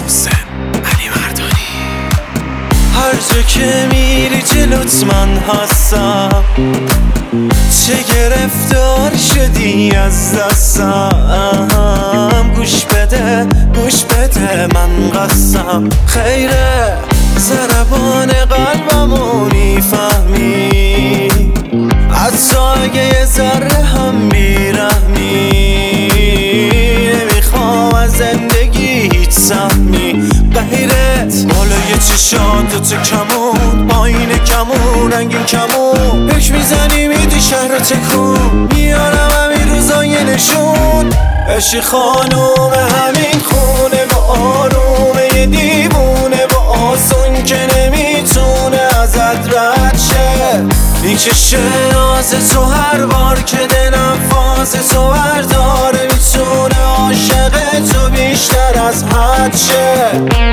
محسن علی مردانی. هر جا که میری جلوت من هستم، چه گرفتار شدی از دستم. گوش بده من قسم خیره، ضربان قلبمو میفهمی، حتی اگه یه ذره هم بیرحمی. نمیخوام از زندگی هیچ سهمی غیرت بالای چشات تو کمون، پایین کمون رنگین کمون. پیش میزنی میدی شهر رو تکون، میارم همین روزای نشون. عشق خانوم همین خونه با آرومه، یه دیوونه با آسون که نمیتونه ازت رد شه. میکشه ناز تو هر بار که دلم فاز تو برداره، میتونه عاشق تو بیشتر از حد شه.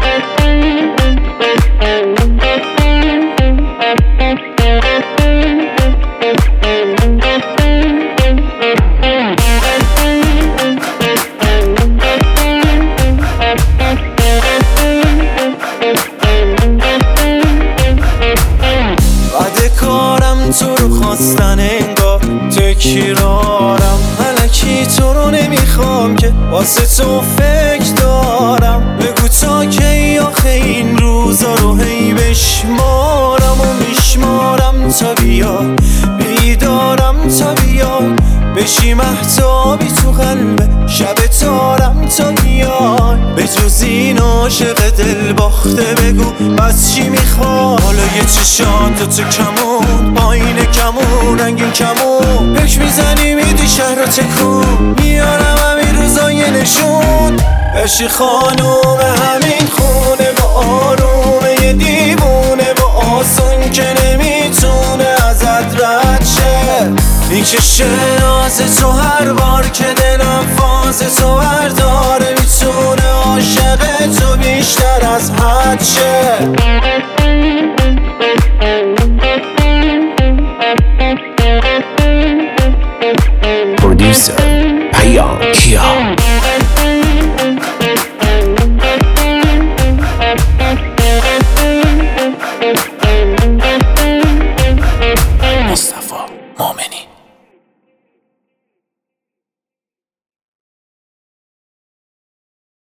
تو رو خواستن انگار تکرارم، الکی تو رو نمیخوام که واسه تو فکر دارم. بگو تا کی آخه این روزا رو هی بشمارم و میشمارم تا بیای، بیدارم تا بیای، بشی مهتابی تو قلب شب تارم تا بیای. به جز این عاشق دل باخته بگو بس چی میخوای. بالای چشات تو کمون، پایین کمون رنگین کمون. پیش میزنی میدی شهر رو تکون، میارم همین روزای نشون. عشق خانوم همین خونه با آرومه، یه دیوونه با آسون که نمیتونه ازت رد شه. میکشه ناز تو هر بار که دلم فاز تو برداره، میتونه عاشق تو بیشتر از حد شه.